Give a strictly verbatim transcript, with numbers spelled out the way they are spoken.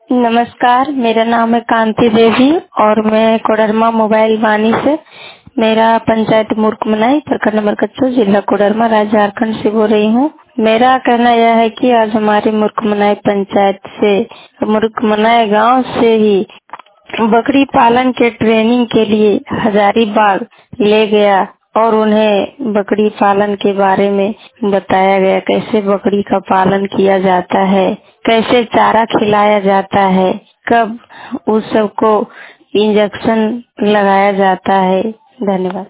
नमस्कार, मेरा नाम है कांति देवी और मैं कोडरमा मोबाइल वानी से मेरा पंचायत मूर्खमनाई प्रखंड नंबर कच्चू जिला कोडरमा राज्य झारखंड से बोल रही हूँ। मेरा कहना यह है कि आज हमारी मूर्खमनाई पंचायत से मूर्खमनाई गांव से ही बकरी पालन के ट्रेनिंग के लिए हजारीबाग ले गया और उन्हें बकरी पालन के बारे में बताया गया, कैसे बकरी का पालन किया जाता है, कैसे चारा खिलाया जाता है, कब उस सबको इंजेक्शन लगाया जाता है। धन्यवाद।